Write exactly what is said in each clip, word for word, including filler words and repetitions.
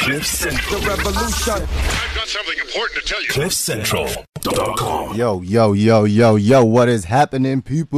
Cliff Central. The revolution. I've got something important to tell you. Cliff Central dot com. Yo, yo, yo, yo, yo, what is happening, people?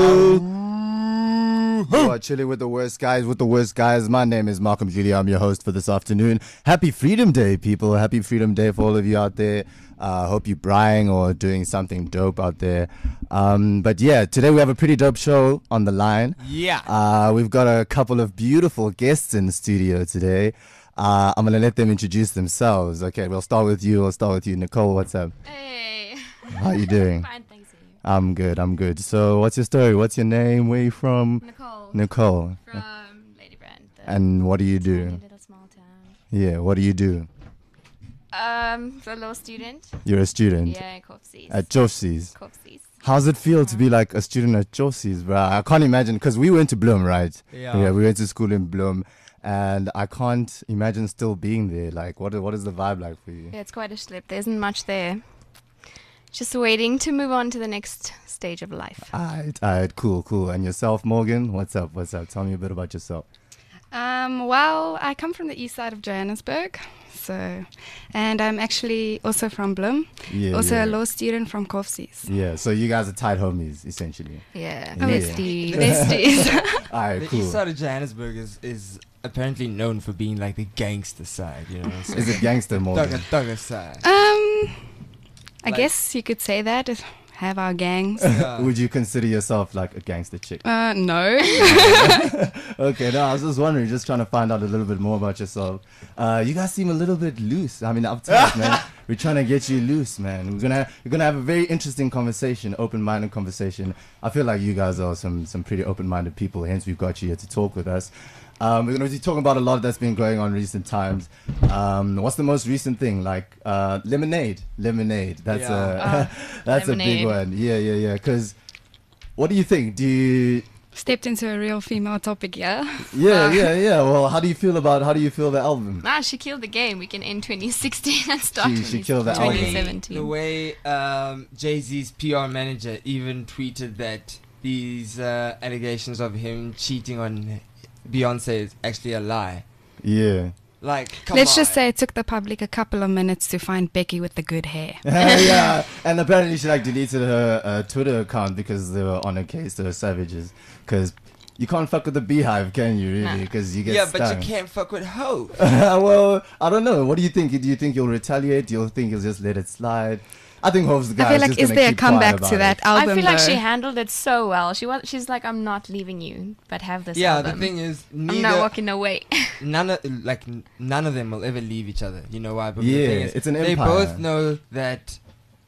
You are chilling with the worst guys, with the worst guys. My name is Malcolm Julia. I'm your host for this afternoon. Happy Freedom Day, people. Happy Freedom Day for all of you out there. I uh, hope you're buying or doing something dope out there. Um, but yeah, today we have a pretty dope show on the line. Yeah. Uh, we've got a couple of beautiful guests in the studio today. Uh, I'm going to let them introduce themselves. Okay, we'll start with you. We'll start with you. Nicole, what's up? Hey. How you doing? Fine, thanks. And you? I'm good, I'm good. So what's your story? What's your name? Where you from? Nicole. Nicole. From Lady Brand. the And what do you tiny do? little small town. Yeah, what do you do? Um, so a law student. You're a student Yeah, in Corpsies. at Josie's. Corpsies. How's it feel to be like a student at Josie's, bro? I can't imagine, because we went to Bloom, right? Yeah. Yeah, we went to school in Bloom, and I can't imagine still being there. Like, what? What is the vibe like for you? Yeah, it's quite a slip. There isn't much there. Just waiting to move on to the next stage of life. Alright, alright, cool, cool. And yourself, Morgan? What's up? What's up? Tell me a bit about yourself. Um, well, I come from the east side of Johannesburg, so, and I'm actually also from Bloem, Yeah, also yeah. a law student from Corpsies. Yeah, so you guys are tight homies, essentially. Yeah. Yeah. Besties. Besties. Alright, The cool. east side of Johannesburg is, is apparently known for being like the gangster side, you know. So Is it gangster, Morgan? Thugger, thugger side. um, I Like- guess you could say that, if- have our gangs. Yeah. Would you consider yourself like a gangster chick? Uh, no. Okay, no, I was just wondering, just trying to find out a little bit more about yourself. Uh, you guys seem a little bit loose. I mean, uptight, man. We're trying to get you loose, man. We're gonna we're gonna have a very interesting conversation, open-minded conversation. I feel like you guys are some some pretty open-minded people. Hence, we've got you here to talk with us. Um, we're going to be talking about a lot that's been going on in recent times. Um, what's the most recent thing? Like uh, lemonade, lemonade. That's Yeah. a that's a big Lemonade. one. Yeah, yeah, yeah. Because what do you think? Do you? Stepped into a real female topic, yeah? Yeah, yeah, yeah. Well, how do you feel about? How do you feel the album? Nah, she killed the game. We can end twenty sixteen and start She- she killed the The album. way, twenty seventeen. the way um, Jay-Z's P R manager even tweeted that these uh, allegations of him cheating on Beyonce is actually a lie. Yeah. Like, come Let's on. just say it took the public a couple of minutes to find Becky with the good hair. Yeah, and apparently she like deleted her uh, Twitter account because they were on a case to her savages. Because you can't fuck with the beehive, can you? Really? Nah. Because you get Yeah, stung. but you can't fuck with hoes. Well, I don't know. What do you think? Do you think you'll retaliate? Do you think you'll just let it slide? I think Hope's the guy. I feel who's like, just is gonna there a keep quiet comeback about to it. that album? I feel like though? she handled it so well. She was. She's like, I'm not leaving you, but have this Yeah, album. the thing is, I'm not neither, walking away. none of like n- none of them will ever leave each other. You know why? But Yeah, the thing is, it's an they empire. both know that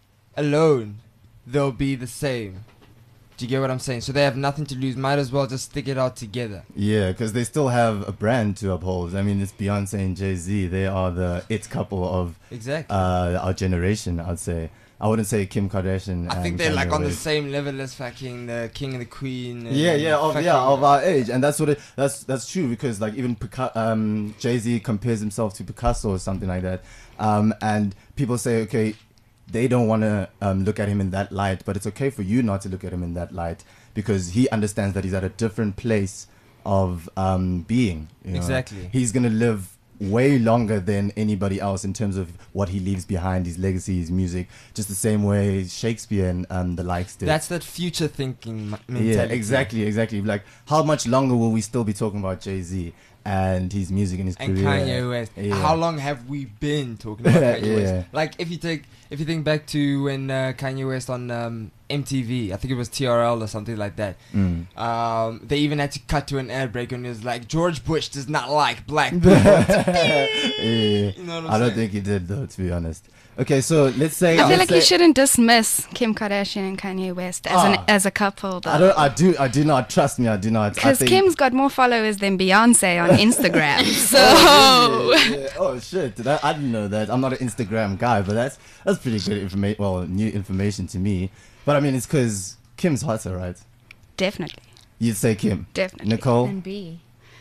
alone they'll be the same. Do you get what I'm saying? So they have nothing to lose. Might as well just stick it out together. Yeah, because they still have a brand to uphold. I mean, it's Beyonce and Jay-Z. They are the it couple of Exactly. uh, our generation, I'd say. I wouldn't say Kim Kardashian. I think and they're Kanye like on the West. same level as fucking the king and the queen. And Yeah, yeah, of, fucking- yeah, of our age, and that's what it. That's that's true because like even Pica- um, Jay Z compares himself to Picasso or something like that, um, and people say, okay, they don't want to um, look at him in that light, but it's okay for you not to look at him in that light because he understands that he's at a different place of um, being. you know. Exactly. He's gonna live way longer than anybody else in terms of what he leaves behind, his legacy, his music, just the same way Shakespeare and um, the likes did. That's that future thinking m- Yeah, mentality. exactly, exactly. Like, how much longer will we still be talking about Jay-Z and his music and his And career? Kanye West. Yeah. How long have we been talking about Kanye Yeah. West? Like, if you take, if you think back to when uh, Kanye West on um, M T V, I think it was T R L or something like that. Mm. Um, they even had to cut to an ad break and it was like, George Bush does not like black people. yeah. You know what I'm I don't saying? think he did, though, to be honest. Okay, so let's say. I feel let's like say, you shouldn't dismiss Kim Kardashian and Kanye West as an Ah. as a couple, I though. don't. I do. I do not. Trust me. I do not. I Because think- Kim's got more followers than Beyonce on Instagram. so Oh, yeah, yeah. Oh shit! Did I, I didn't know that. I'm not an Instagram guy, but that's that's pretty good information. Well, new information to me. But I mean, it's because Kim's hotter, right? definitely, You'd say Kim. definitely. Nicole, And B.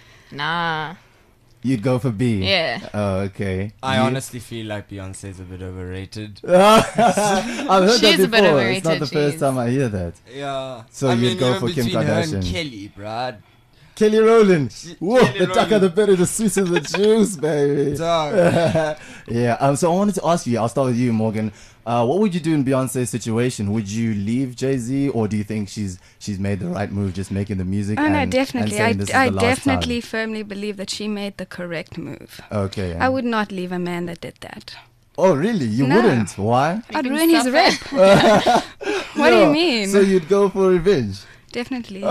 Nah. you'd go for B. Yeah. Oh, okay. I You- honestly feel like Beyonce's a bit overrated. I've heard She's that a bit before. It's not overrated, the first she's- time I hear that. Yeah. So I you'd mean, go even for Kim between her and Kardashian. Kelly, bruh. Kelly Rowland. Whoa, Kelly the darker Rowland. the better, the sweeter the juice, baby. Dog. Yeah. Um. So I wanted to ask you. I'll start with you, Morgan. Uh, what would you do in Beyonce's situation? Would you leave Jay-Z, or do you think she's she's made the right move, just making the music? Oh and, no, and definitely. saying I, this is I the last definitely firmly believe that she made the correct move. time? Okay. I would not leave a man that did that. Oh, really? You No. wouldn't? Why? I'd can ruin his suffer. rep. What do you No. mean? So you'd go for revenge? Definitely.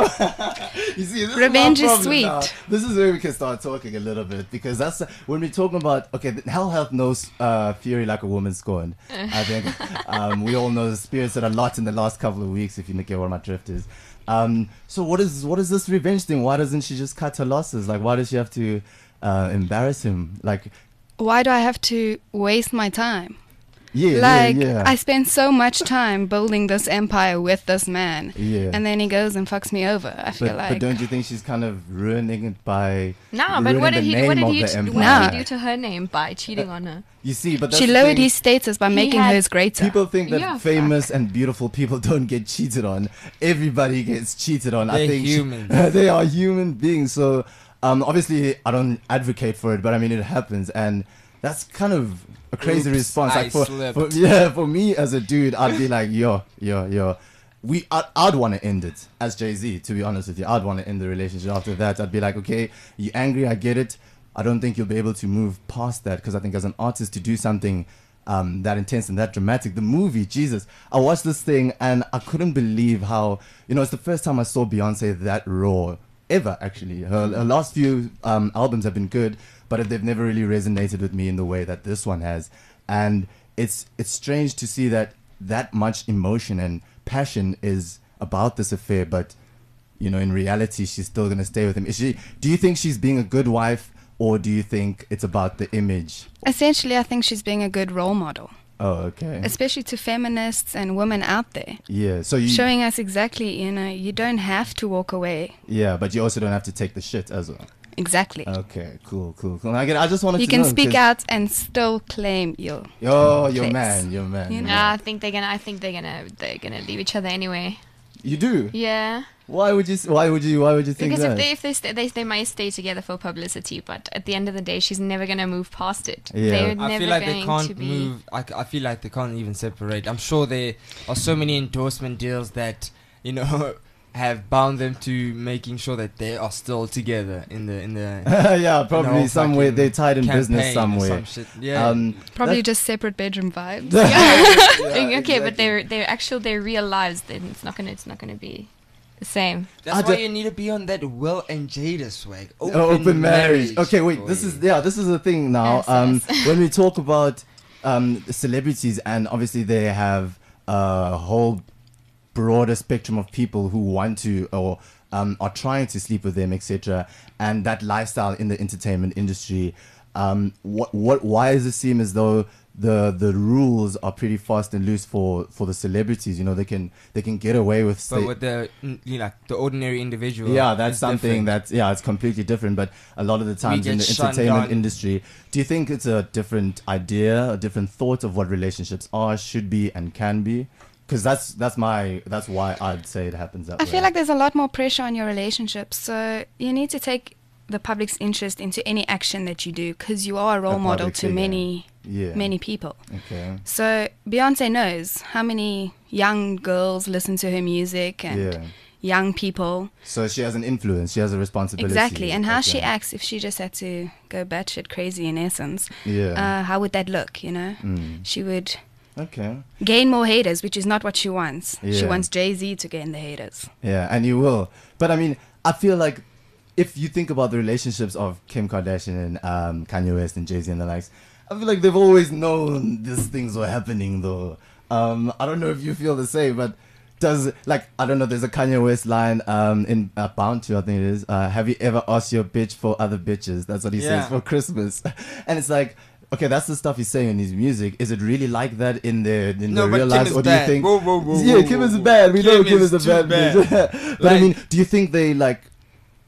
You see, this Revenge is, my is problem sweet. now. This is where we can start talking a little bit, because that's when we're talking about, okay, hell hath no uh, fury like a woman scorned. I think um, we all know the spirits that a lot in the last couple of weeks, if you get what my drift is. Um, so what is what is this revenge thing? Why doesn't she just cut her losses? Like, why does she have to uh, embarrass him? Like, Why do I have to waste my time? yeah, Like, yeah, yeah. I spent so much time building this empire with this man. Yeah. And then he goes and fucks me over. I feel but, like. but don't you think she's kind of ruining it by No, but ruining what the did he? name What did of he? the What empire? did he do to her name by cheating on her? You see, but that's she the lowered thing. his status by He making had- hers greater. People think that Yeah, famous and beautiful people don't get cheated on. Everybody gets cheated on. I They're think she- humans. they are human beings. So, um, obviously, I don't advocate for it, but I mean, it happens, and that's kind of a crazy Oops, response. I Like for, slipped. for yeah, for me as a dude, I'd be like, yo, yo, yo. We, I'd, I'd want to end it as Jay-Z. To be honest with you, I'd want to end the relationship. After that, I'd be like, okay, you angry? I get it. I don't think you'll be able to move past that, because I think as an artist to do something um, that intense and that dramatic, the movie, Jesus, I watched this thing and I couldn't believe how, you know, it's the first time I saw Beyonce that raw ever. Actually, her, her last few um, albums have been good, but they've never really resonated with me in the way that this one has. And it's it's strange to see that that much emotion and passion is about this affair, but you know, in reality, she's still gonna stay with him. Is she? Do you think she's being a good wife, or do you think it's about the image? Essentially, I think she's being a good role model, Oh, okay. especially to feminists and women out there. Yeah. So you. Showing us exactly, you know, you don't have to walk away. Yeah, but you also don't have to take the shit as well. Exactly. Okay. Cool. Cool. Cool. I get. I just wanted you to can know, speak 'cause- out and still claim your. Oh, your place. man. Your man. You your know? Yeah, I man. think they're gonna. I think they're gonna. They're gonna leave each other anyway. You do. Yeah, Why would you? s- Why would you? Why would you think because that? if they if they, st- they they might stay together for publicity, but at the end of the day, she's never gonna move past it. Yeah. They're I never feel like they going can't to be. move. I, c- I feel like they can't even separate. I'm sure there are so many endorsement deals that you know have bound them to making sure that they are still together in the in the yeah, probably whole somewhere fucking they tied in business campaign or somewhere. some shit. Yeah. Um, Probably that- just separate bedroom vibes. okay, exactly. but their their actual their real lives, then it's not gonna it's not gonna be the same. That's I why d- you need to be on that Will and Jada swag. Open, Oh, open marriage. Okay, wait. boy. This is yeah. This is the thing now. Yes, um, yes. when we talk about um, celebrities, and obviously they have a whole broader spectrum of people who want to or um, are trying to sleep with them, et cetera. And that lifestyle in the entertainment industry. Um, what what? Why does it seem as though the the rules are pretty fast and loose for, for the celebrities? You know, they can they can get away with. But sta- with the mm, you know the ordinary individual. yeah, that's it's something different. that's yeah, it's completely different. But a lot of the times in get the shut entertainment down. industry, do you think it's a different idea, a different thought of what relationships are, should be, and can be? Because that's that's my that's why I'd say it happens that I way. feel like there's a lot more pressure on your relationship, so you need to take the public's interest into any action that you do, because you are a role A model public to figure. many yeah. many people. Okay. So Beyonce knows how many young girls listen to her music and Yeah. young people. So she has an influence. She has a responsibility. Exactly. And how she Okay. acts, if she just had to go batshit crazy in essence, Yeah. uh, how would that look, you know? Mm. She would Okay. gain more haters, which is not what she wants. She Yeah. wants Jay-Z to gain the haters. Yeah, and you will. But I mean, I feel like if you think about the relationships of Kim Kardashian and um, Kanye West and Jay-Z and the likes, I feel like they've always known these things were happening, though. Um, I don't know if you feel the same, but does, like, I don't know, there's a Kanye West line um, in uh, Bound to, I think it is. Uh, Have you ever asked your bitch for other bitches? That's what he Yeah. says for Christmas. And it's like, okay, that's the stuff he's saying in his music. Is it really like that in the in No, the but real Kim lives, is or do you bad. think? Whoa, whoa, whoa, yeah, whoa, Kim whoa, is whoa. bad. We know Kim Kim is is a too bad bad. bitch. But I Like- mean, do you think they like?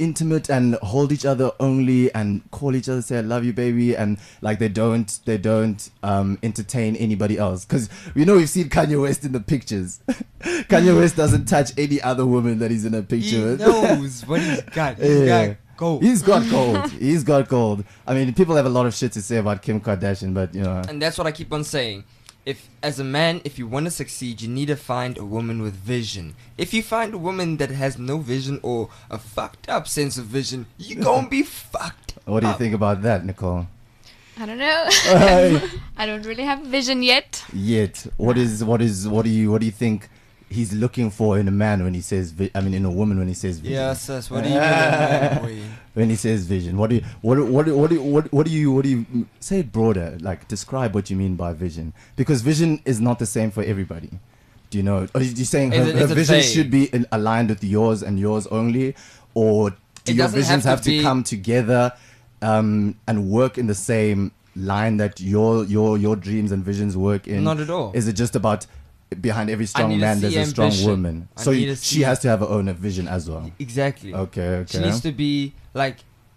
intimate and hold each other only and call each other, say I love you baby, and like they don't they don't um entertain anybody else? Because you know we've seen Kanye West in the pictures. Kanye West doesn't touch any other woman that he's in a picture He with. knows what he's got. He's Yeah. got gold. He's got gold. He's got gold. I mean, people have a lot of shit to say about Kim Kardashian, but you know. And that's what I keep on saying. If, as a man, if you want to succeed, you need to find a woman with vision. If you find a woman that has no vision or a fucked up sense of vision, you're gonna be fucked. What do you up. think about that, Nicole? I don't know. Uh, I don't really have vision yet. Yet, what is what is what do you what do you think he's looking for in a man when he says? Vi- I mean, in a woman when he says vision. Yeah, sis, what do you mean? When he says vision, what do you what do- what do- what do- what what do you what do you say it broader? Like describe what you mean by vision, because vision is not the same for everybody. Do you know? Are you saying her, Is it- her is it vision vague? should be in, aligned with yours and yours only, or do It your doesn't visions have have to to, be- come together um, and work in the same line that your your your dreams and visions work in? Not at all. Is it just about behind every I strong need to man there's see a strong ambition. woman? I So need you- to she see- has to have her own vision as well. Exactly. Okay, okay. She needs to be like,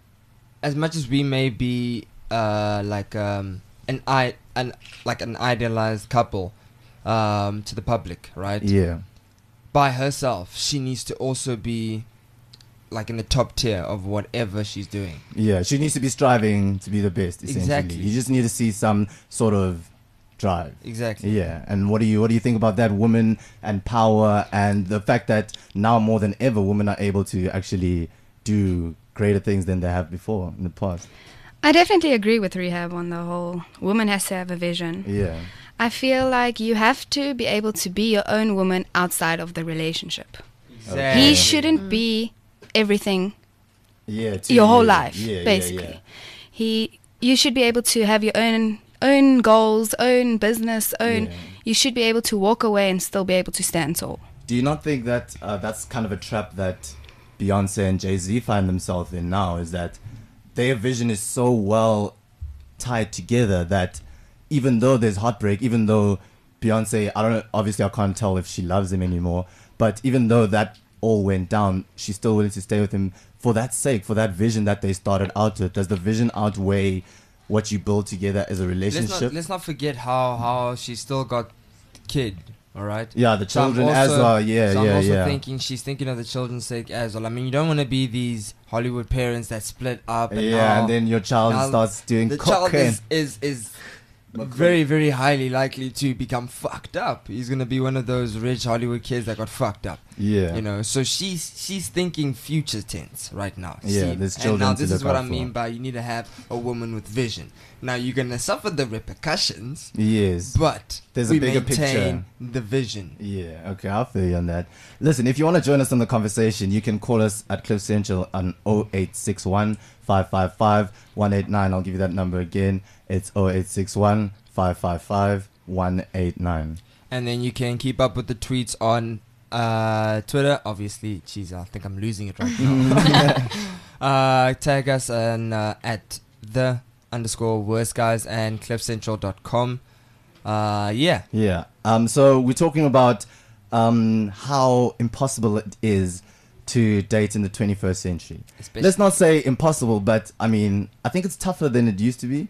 as much as we may be uh, like um, an i an like an idealized couple um, to the public, right? Yeah. By herself, she needs to also be like in the top tier of whatever she's doing. Yeah, she needs to be striving to be the best. Essentially, Exactly. you just need to see some sort of drive. Exactly. Yeah, and what do you what do you think about that, woman and power, and the fact that now more than ever, women are able to actually do greater things than they have before in the past? I definitely agree with Rehab on the whole woman has to have a vision. Yeah, I feel like you have to be able to be your own woman outside of the relationship. Exactly. He shouldn't be everything yeah, to your whole you. life, Yeah, yeah, basically. yeah. He, you should be able to have your own own goals, own business, own. Yeah. You should be able to walk away and still be able to stand tall. Do you not think that uh, that's kind of a trap that Beyonce and Jay-Z find themselves in now? Is that their vision is so well tied together that even though there's heartbreak, even though Beyonce, I don't know, obviously I can't tell if she loves him anymore, but even though that all went down, she's still willing to stay with him for that sake, for that vision that they started out with. Does the vision outweigh what you build together as a Let's relationship? not let's not forget how how she's still got kid. All right. Yeah, the So I'm children as also- well. Yeah, so I'm yeah, also yeah. thinking she's thinking of the children's sake as well. I mean, you don't want to be these Hollywood parents that split up. And Yeah, now- and then your child now starts doing the child cocaine. is is, is very very highly likely to become fucked up. He's gonna be one of those rich Hollywood kids that got fucked up. Yeah. You know, so she's she's thinking future tense right now. Yeah, See? there's and children now to this is look what out I mean for. by you need to have a woman with vision. Now you're gonna suffer the repercussions, Yes. but There's a we bigger maintain the vision. Yeah, okay, I'll feel you on that. Listen, if you want to join us on the conversation, you can call us at Cliff Central on oh eight six one, five five five, one eight nine. I'll give you that number again. It's oh eight six one, five five five, one eight nine. And then you can keep up with the tweets on uh, Twitter. Obviously, jeez, I think I'm losing it right now. uh, tag us on, uh, at the underscore worst guys and cliff central dot com. Uh, yeah. Yeah. Um. So we're talking about um how impossible it is to date in the twenty-first century. Especially- Let's not say impossible, but I mean, I think it's tougher than it used to be.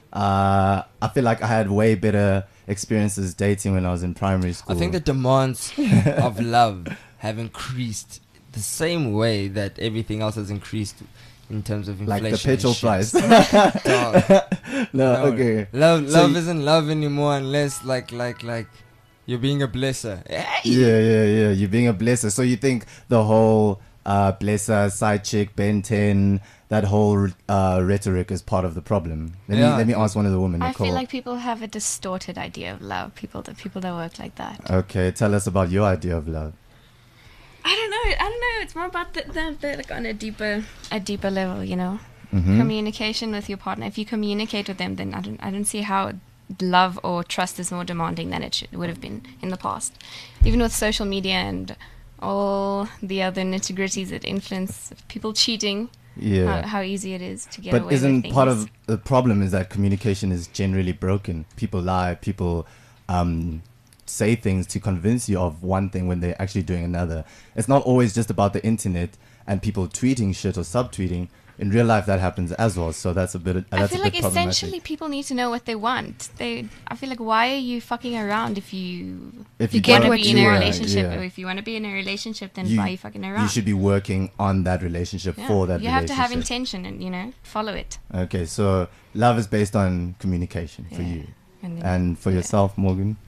Uh, I feel like I had way better experiences dating when I was in primary school. I think the demands of love have increased the same way that everything else has increased in terms of like inflation. the petrol and shit. price. Dog. no, No, okay. Love, So love y- isn't love anymore unless like, like, like you're being a blesser. Hey! Yeah, yeah, yeah. You're being a blesser. So you think the whole uh, blesser, side chick, Ben ten, that whole uh, rhetoric is part of the problem? Let Yeah, me let me I ask one of the women. I Nicole. feel like people have a distorted idea of love. People that people that work like that. Okay, tell us about your idea of love. I don't know. I don't know. It's more about the, the, the like on a deeper a deeper level, you know. Mhm. Communication with your partner. If you communicate with them, then I don't I don't see how love or trust is more demanding than it should, would have been in the past. Even with social media and all the other nitty-gritties that influence people cheating, Yeah. how, how easy it is to get But away isn't with part things. of the problem is that communication is generally broken? People lie, people um, say things to convince you of one thing when they're actually doing another. It's not always just about the internet. and people tweeting shit or subtweeting, in real life that happens as well. So that's a bit. Uh, that's I feel a like bit problematic. essentially people need to know what they want. They, I feel like, why are you fucking around if you If You you get don't want what to be in you a want, relationship? yeah. Or if you want to be in a relationship, then You- why are you fucking around? You should be working on that relationship Yeah. for that You have to have relationship. intention and, you know, follow it. Okay, so love is based on communication for Yeah. you. And, then, And for yeah. yourself, Morgan,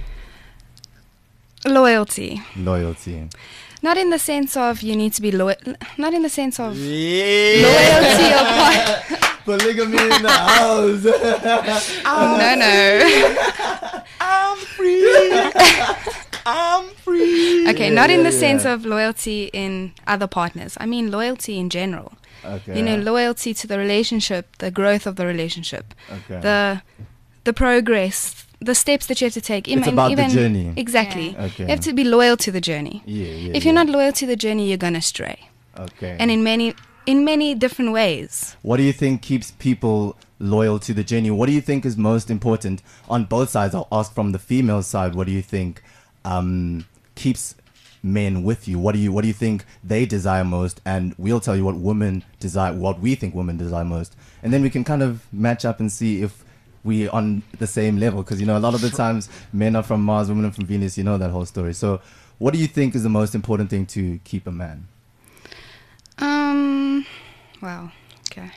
Loyalty. loyalty. Not in the sense of you need to be loyal. Not in the sense of Yeah. loyalty or part. Polygamy in the house. No, no. I'm free. I'm free. Okay, Yeah, not in yeah, the sense yeah. of loyalty in other partners. I mean loyalty in general. Okay. You know, loyalty to the relationship, the growth of the relationship, okay. the the progress, the steps that you have to take. It's about the journey. Exactly. Yeah. Okay. You have to be loyal to the journey. yeah, yeah. If you're yeah. not loyal to the journey, you're gonna stray, okay. and in many in many different ways. What do you think keeps people loyal to the journey? What do you think is most important on both sides? I'll ask from the female side. What do you think um, keeps men with you? What do you What do you think they desire most? And we'll tell you what women desire, what we think women desire most, and then we can kind of match up and see if we on the same level. Because you know, a lot of the times men are from Mars, women are from Venus. You know that whole story. So, what do you think is the most important thing to keep a man? Um. Wow. Okay.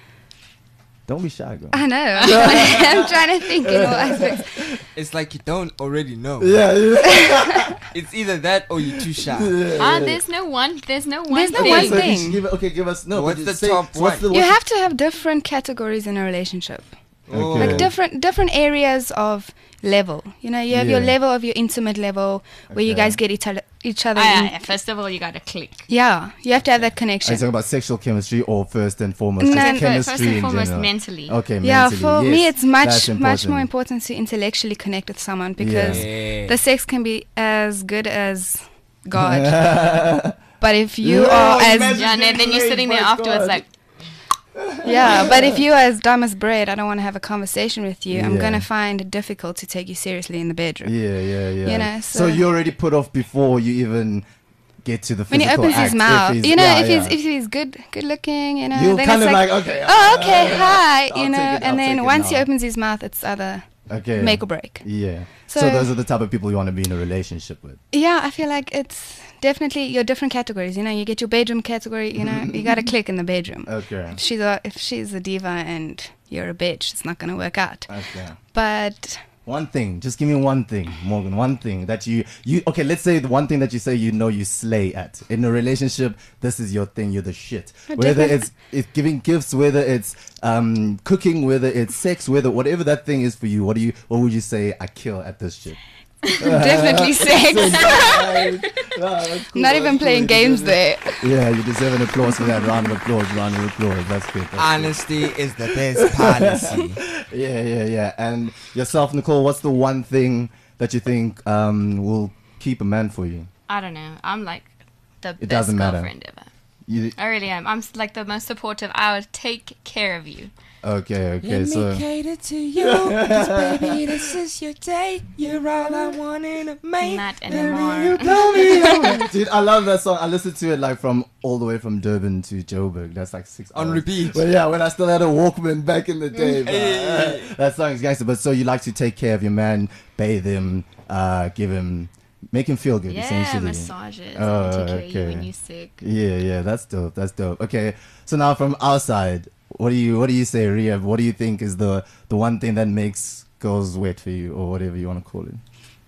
Don't be shy, girl. I know. I'm trying, I'm trying to think in all aspects. It's like you don't already know. Yeah, yeah. It's either that or you're too shy. Ah, there's no one. There's no one. There's no thing. one So thing. you should give it- okay, give us no. What's but the just say- top what's one? the- You what's have to have different categories in a relationship. Okay. Like different different areas of level. You know, you have your Yeah. level of your intimate level where you Okay. guys get each other each other. Ah, in- yeah, first of all, you gotta click. yeah, you have to have that Are connection. you talking about sexual chemistry or first and foremost No, just no, First, chemistry first and in foremost, general? mentally. Okay, Yeah, mentally, for yes, me it's much that's much more important. important to intellectually connect with someone because Yeah. the sex can be as good as God. But if you Yeah, are as imagine- Yeah, and then, then you're sitting there My afterwards God. like, yeah, but if you are as dumb as bread, I don't want to have a conversation with you. I'm Yeah. gonna find it difficult to take you seriously in the bedroom. Yeah, yeah, yeah. You know, so, so- you already put off before you even get to the When physical he opens act, his if mouth, he's- you know, yeah, if yeah. he's if he's good good looking, you know, You'll then kind it's of like, like, okay, oh, okay, uh, hi, I'll you know, take it, I'll and then take it once he now. opens his mouth, it's either okay, make or break. Yeah. So, So- those are the type of people you want to be in a relationship with. Yeah, I feel like it's definitely your different categories. You know, you get your bedroom category. You know, you gotta click in the bedroom. Okay. If she's a if she's a diva and you're a bitch, it's not gonna work out. Okay. But One thing, just give me one thing, Morgan. One thing that you you okay. Let's say the one thing that you say you know you slay at in a relationship. This is your thing. You're the shit. Oh, Whether definitely. it's it's giving gifts, whether it's um cooking, whether it's sex, whether whatever that thing is for you. What do you? What would you say? I kill at this shit. definitely sex. Right. Ah, that's cool, Not that's even cool. playing You games deserve there. it. Yeah, you deserve an applause for that. Round of applause. Round of applause. That's good. That's good. Honesty is the best policy. Yeah, yeah, yeah. And yourself, Nicole, what's the one thing that you think um, will keep a man for you? I don't know. I'm like the It best doesn't matter. girlfriend ever. You I really am. I'm s- like the most supportive. I would take care of you. okay? Okay, Let so me cater to you, 'cause baby, this is your day. You're all I want in a man. Not anymore. dude, I love that song. I listened to it like from all the way from Durban to Joburg. That's like six On hours. repeat. Well, yeah, when I still had a Walkman back in the day. man. Hey. That song is gangster. But so you like to take care of your man, bathe him, uh, give him, make him feel good. Yeah, essentially. massages. Oh, and take care of you okay. when you're sick. Yeah, yeah, that's dope. That's dope. Okay, so now from our side, what do you what do you say, Riyab? What do you think is the the one thing that makes girls wet for you, or whatever you want to call it?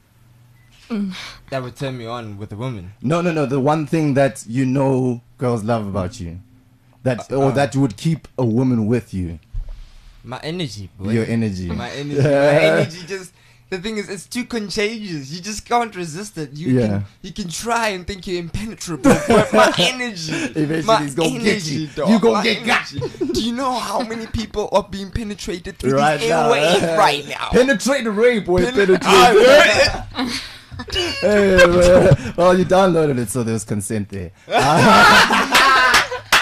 That would turn me on with a woman. No, no, no. The one thing that you know girls love about you, that Uh, or uh. that would keep a woman with you, My energy, boy. your energy. My energy. My energy just. The thing is, it's too contagious. You just can't resist it. You Yeah. can, you can try and think you're impenetrable, but my energy, Eventually my it's gonna get energy, you. dog, You gonna my get got. energy. Do you know how many people are being penetrated through Right these now. airwaves right now? Penetrate the rape, boy. Pen- Penetrate. I heard it. Hey, well, well, you downloaded it, so there's consent there. I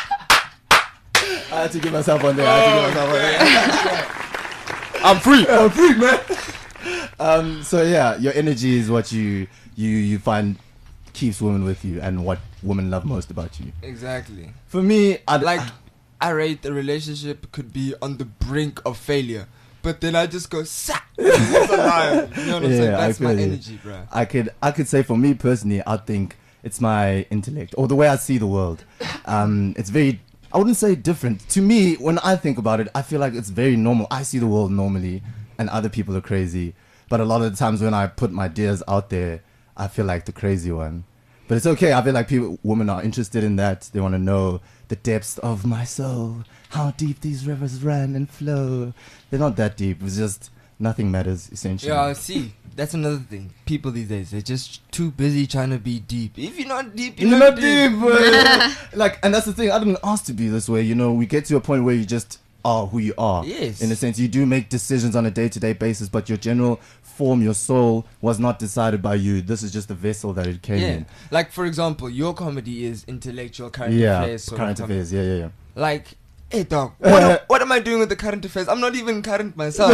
had to give myself one there. I had to give myself one there. I'm free. I'm free, man. Um, so yeah, your energy is what you you you find keeps women with you and what women love most about you? Exactly. For me, I'd Like, I rate the relationship could be on the brink of failure, but then I just go, "Sa!" It's alive. You know what I'm Yeah, saying? I That's my feel you. energy, bro. I could I could say for me personally, I think it's my intellect or the way I see the world. Um, it's very, I wouldn't say different. To me, when I think about it, I feel like it's very normal. I see the world normally and other people are crazy. But a lot of the times when I put my ideas out there, I feel like the crazy one. But it's okay. I feel like people, women are interested in that. They want to know the depths of my soul, how deep these rivers run and flow. They're not that deep. It's just nothing matters, essentially. Yeah, see, that's another thing. People these days, they're just too busy trying to be deep. If you're not deep, you're, You're not, not deep. deep, bro. Like, and that's the thing. I didn't ask to be this way. You know, we get to a point where you just are who you are. Yes. In a sense, you do make decisions on a day-to-day basis, but your general form, your soul, was not decided by you. This is just the vessel that it came Yeah. in. Like, for example, your comedy is intellectual current Yeah, affairs. Sort current of comedy. affairs. Yeah, yeah, yeah. Like, hey dog, what, am, what am I doing with the current affairs? I'm not even current myself.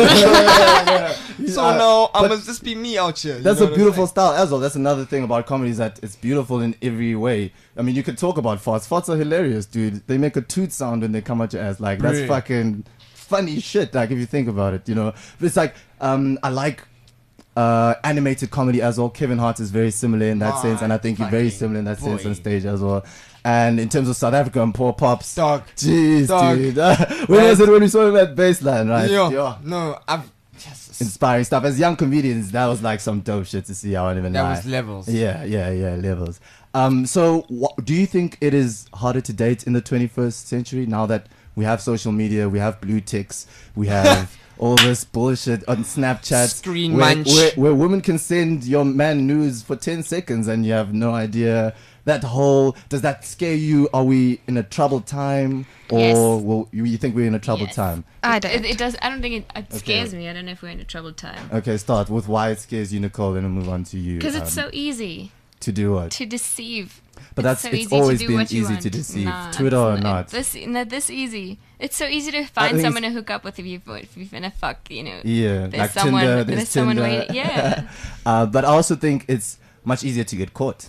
So Uh, now I but must just be me out here. you That's know a what I'm beautiful saying? style as well. That's another thing about comedy is that it's beautiful in every way. I mean, you could talk about farts. Farts are hilarious, dude. They make a toot sound when they come out your ass. Like, that's Brilliant. fucking funny shit. Like, if you think about it, you know. But it's like, um, I like uh, animated comedy as well. Kevin Hart is very similar in that Ah, sense, and I think you're very fucking similar in that sense boy. on stage as well. And in terms of South Africa and Poor Pops, Dog. jeez, Dog. dude. when was it when we saw him at Baseline, right? Yeah. Yeah. No, I've. Yes. Inspiring stuff. As young comedians, that was like some dope shit to see. I won't even That lie. was levels. Yeah, yeah, yeah, levels. Um, so, what, do you think it is harder to date in the twenty-first century now that we have social media, we have blue ticks, we have all this bullshit on Snapchat, Screen where, munch. where, where women can send your man news for ten seconds and you have no idea? That whole, does that scare you? Are we in a troubled time, or Yes. will you, you think we're in a troubled Yes. time? I don't. It, it does. I don't think it, it Okay. scares me. I don't know if we're in a troubled time Okay, start with why it scares you, Nicole, then we'll move on to you. because it's um, so easy to do what? to deceive. But that's so it's easy to always do been what you easy to want. deceive, Nah, Twitter or it's not. This, no, this easy. It's so easy to find think someone to hook up with if you if you're gonna fuck. You know. Yeah, There's like someone. Tinder, there's there's someone Tinder. waiting. Yeah. uh, but I also think it's much easier to get caught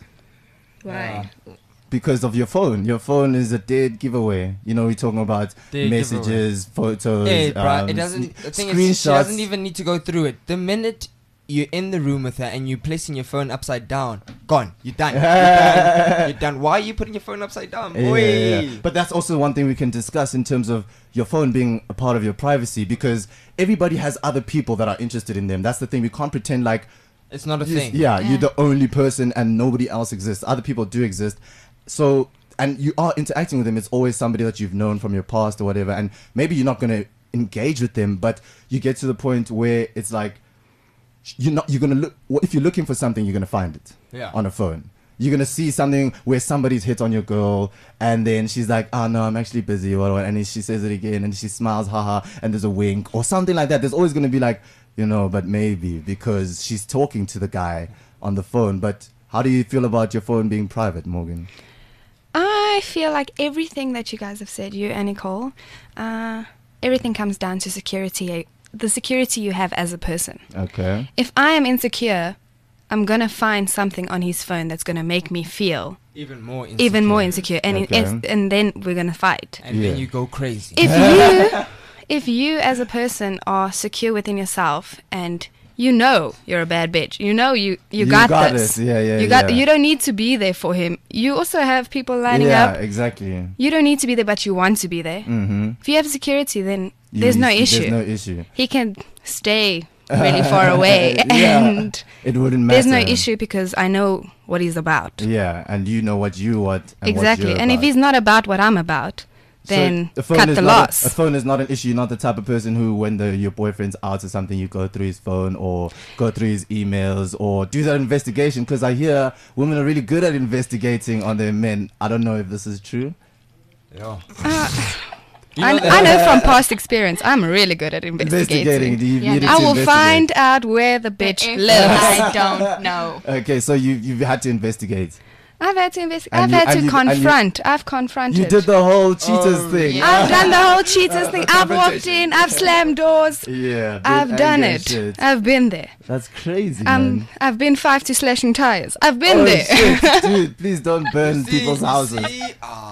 Why? because of your phone. Your phone is a dead giveaway. You know, we're talking about Dead messages, photos, Hey, bro, um, it doesn't. The thing screenshots. is, she doesn't even need to go through it. The minute you're in the room with her and you're placing your phone upside down, gone. You're done. You're done. You're done. Why are you putting your phone upside down? Yeah, Oi. yeah, yeah. But that's also one thing we can discuss in terms of your phone being a part of your privacy, because everybody has other people that are interested in them. That's the thing. We can't pretend like It's not a you- thing. yeah, Yeah. you're the only person and nobody else exists. Other people do exist. So, and you are interacting with them. It's always somebody that you've known from your past or whatever. And maybe you're not going to engage with them, but you get to the point where it's like, you're not, you're going to look, well, if you're looking for something, you're going to find it Yeah. on a phone. You're going to see something where somebody's hit on your girl and then she's like, oh no, I'm actually busy. Or, or- and then she says it again and she smiles, haha, and there's a wink or something like that. There's always going to be like, you know, but maybe because she's talking to the guy on the phone. But how do you feel about your phone being private, Morgan? I feel like everything that you guys have said, you and Nicole, uh, everything comes down to security, the security you have as a person. Okay. If I am insecure, I'm going to find something on his phone that's going to make me feel Even more insecure. even more insecure. And, Okay. it, and then we're going to fight. And Yeah. then you go crazy. If you, if you as a person are secure within yourself and you know you're a bad bitch, you know you, you, You got, got this. it. Yeah, yeah, you got. yeah. You don't need to be there for him. You also have people lining yeah, up. exactly. You don't need to be there, but you want to be there. Mm-hmm. If you have security, then You- there's no There's issue. no issue. He can stay really far away, Yeah. and It wouldn't matter. there's no issue because I know what he's about. Yeah, and you know what you want. And Exactly. What you're And if about. he's not about what I'm about, then So phone cut is the not a- loss. A, phone is not an issue. You're not the type of person who, when the, your boyfriend's out or something, you go through his phone or go through his emails or do that investigation. Because I hear women are really good at investigating on their men. I don't know if this is true. Yeah. I, I know from past experience, I'm really good at investigating. Investigating. Do you Yeah, needed no. I to will investigate? find out where the bitch If lives. I don't know. Okay, so you you've had to investigate. I've had to investigate. And I've you- had and to you- and you- confront. I've confronted. You did the whole cheaters Oh, thing. yeah. I've done the whole cheaters thing. I've walked in. I've slammed doors. Yeah, big I've done anger it. shit. I've been there. That's crazy, Um, man. I've been five to slashing tires. I've been Oh, there. shit, dude, please don't burn See, people's you houses. see?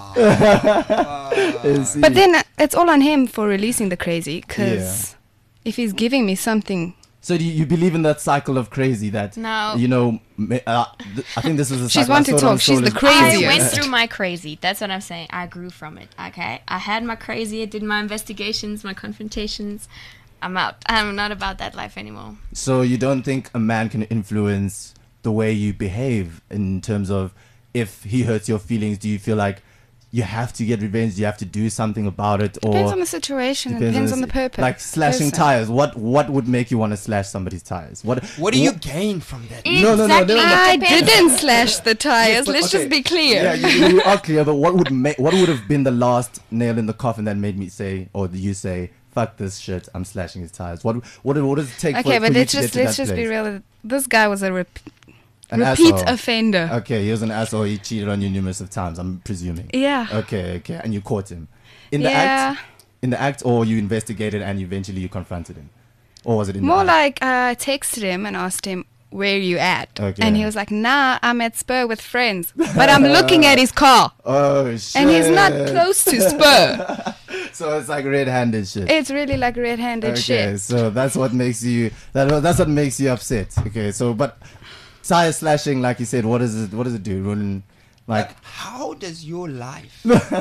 Ah. You see? But then uh, it's all on him for releasing the crazy. Because if he's giving me something, So do you, you believe in that cycle of crazy that No. you know? ma- Uh, th- I think this is a She's cycle I one to saw it on talk. She's the Soul- craziest. I went through my crazy. That's what I'm saying. I grew from it. Okay, I had my crazy. I did my investigations, my confrontations. I'm out. I'm not about that life anymore. So you don't think a man can influence the way you behave in terms of if he hurts your feelings? Do you feel like you have to get revenge? Do you have to do something about it? Or depends on the situation. It depends on the purpose. Like slashing person. tires. What what would make you want to slash somebody's tires? What What do you gain from that? No, no, no, Exactly. no, no. I It depends. didn't slash the tires. But, Let's okay, just be clear. Yeah, you, you are clear. But what would make what would have been the last nail in the coffin that made me say, or you say, "Fuck this shit, I'm slashing his tires"? What what what does it take? Okay, for, but for you let's to get just to let's that just be place? real. This guy was a rep- An repeat asshole. offender. Okay, he was an asshole. He cheated on you numerous of times. I'm presuming. Yeah. Okay, okay, and you caught him in the Yeah. act. In the act, or you investigated and eventually you confronted him, or was it in More the act? like uh, I texted him and asked him, "Where you at?" Okay. And he was like, "Nah, I'm at Spur with friends, but I'm looking at his car, Oh shit! and he's not close to Spur." So it's like red-handed shit. It's really like red-handed Okay, shit. so that's what makes you that that's what makes you upset. Okay, so but tire slashing, like you said, what does it what does it do? When, like Like, how does your life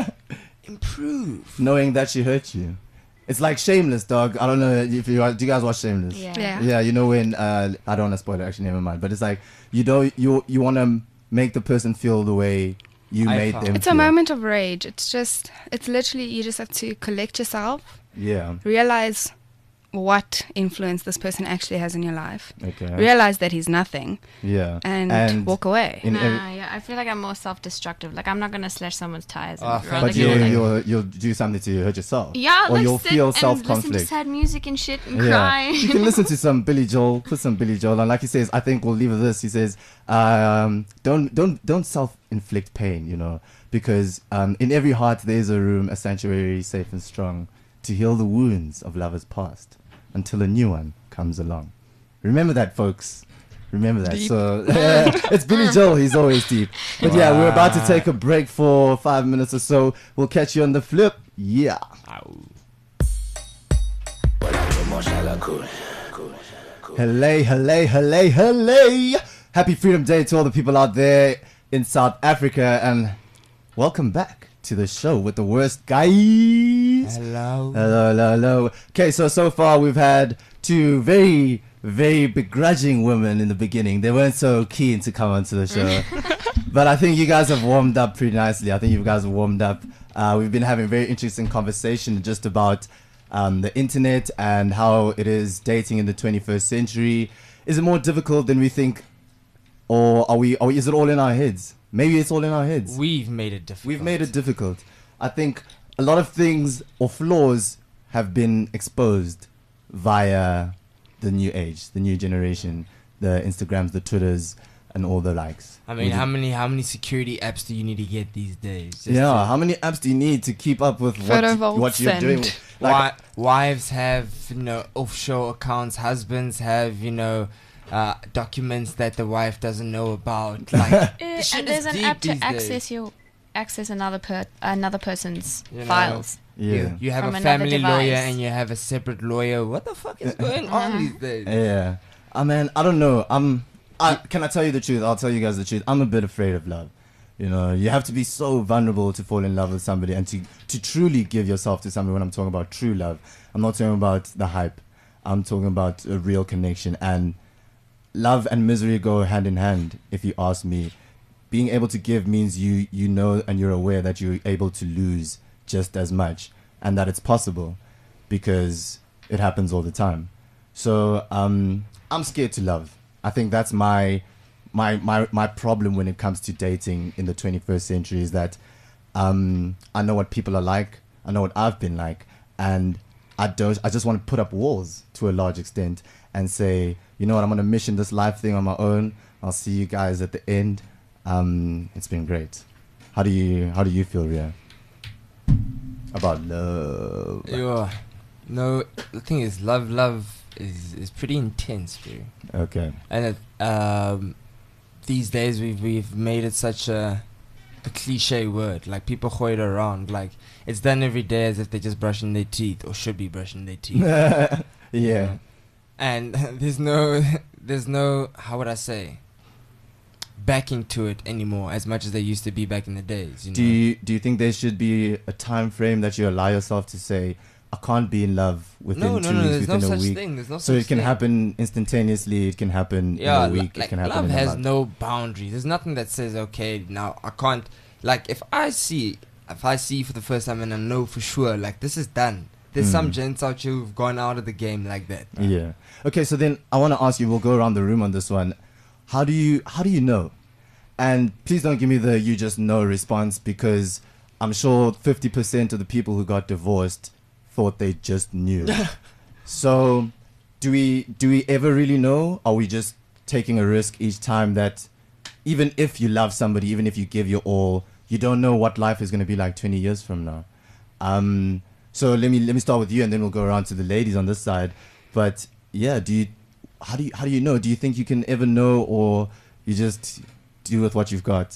improve? knowing that she hurt you. It's like Shameless, dog. I don't know if you do you guys watch Shameless? Yeah. Yeah. Yeah, you know when uh, I don't want to spoil it. Actually, never mind. But it's like you don't you you want to make the person feel the way you I made found- them. It's a feel. moment of rage. It's just, it's literally, you just have to collect yourself, Yeah. realize what influence this person actually has in your life, Okay. realize that he's nothing, Yeah. and, walk away. in Nah, every- yeah, I feel like I'm more self-destructive. Like I'm not gonna slash someone's tires. Ah, I'd thank rather but you. do, you like- you'll you'll do something to hurt yourself. yeah, Or like you'll sit feel and self listen to conflict. sad music and shit and Yeah. cry. You can listen to some Billy Joel. Put some Billy Joel on. Like he says, I think we'll leave with this. He says, um, don't don't don't self-inflict pain. You know, because um, in every heart there is a room, a sanctuary, safe and strong, to heal the wounds of lovers past, until a new one comes along. Remember that, folks. Remember that. So it's Billy Joel. He's always deep. But yeah, we're about to take a break for five minutes or so. We'll catch you on the flip. Yeah. Hello, hello, hello, hello. Happy Freedom Day to all the people out there in South Africa, and welcome back to the show with the worst guys. Hello. Hello, hello, hello. Okay, so so far we've had two very, very begrudging women in the beginning. They weren't so keen to come onto the show, but I think you guys have warmed up pretty nicely. I think you guys have warmed up. Uh, we've been having very interesting conversation just about um, the internet and how it is dating in the twenty-first century. Is it more difficult than we think, or are we? Or is it all in our heads? Maybe it's all in our heads. We've made it difficult. We've made it difficult. I think a lot of things or flaws have been exposed via the new age, the new generation, the Instagrams, the Twitters, and all the likes. I mean, Would how you- many how many security apps do you need to get these days? Just yeah, to- how many apps do you need to keep up with what, Photo vault what you're send. doing? Like, Wi- wives have, you know, offshore accounts. Husbands have, you know, uh, documents that the wife doesn't know about. Like, Uh, this shit and there's is an deep app to these access days. your access another per another person's You know, files. yeah. You, you have From a another family lawyer device. and you have a separate lawyer. What the fuck is going on these days? Yeah. I mean, I don't know. I'm. I, can I tell you the truth? I'll tell you guys the truth. I'm a bit afraid of love. You know, you have to be so vulnerable to fall in love with somebody and to, to truly give yourself to somebody. When I'm talking about true love, I'm not talking about the hype. I'm talking about a real connection. And love and misery go hand in hand, if you ask me. Being able to give means you you know and you're aware that you're able to lose just as much, and that it's possible because it happens all the time. So um, I'm scared to love. I think that's my my my my problem when it comes to dating in the twenty-first century, is that um, I know what people are like. I know what I've been like, and I don't. I just want to put up walls to a large extent and say, you know what, I'm on a mission this life thing on my own. I'll see you guys at the end. Um, it's been great. How do you How do you feel, Ria? About love? Yeah. No, the thing is, love, love is is pretty intense, bro. Okay. And it, um, these days we've we've made it such a a cliche word. Like people throw it around. Like it's done every day as if they're just brushing their teeth or should be brushing their teeth. Yeah. And there's no there's no how would I say backing to it anymore as much as there used to be back in the days. You Do know? you Do you think there should be a time frame that you allow yourself to say, I can't be in love within no, no, two no. weeks, There's no within a such week? thing. There's no So such it can thing. happen instantaneously. It can happen Yeah, in a week. like it can happen love in a has month. no boundaries. There's nothing that says okay now I can't. Like if I see if I see for the first time and I know for sure like this is done. There's some Mm. gents out here who've gone out of the game like that. Yeah. Okay. So then I want to ask you. We'll go around the room on this one. How do you How do you know? And please don't give me the you just know response, because I'm sure fifty percent of the people who got divorced thought they just knew. So do we do we ever really know? Are we just taking a risk each time that even if you love somebody, even if you give your all, you don't know what life is going to be like twenty years from now? Um, so let me let me start with you, and then we'll go around to the ladies on this side. But yeah, do you how do you how do you know? Do you think you can ever know, or you just deal with what you've got?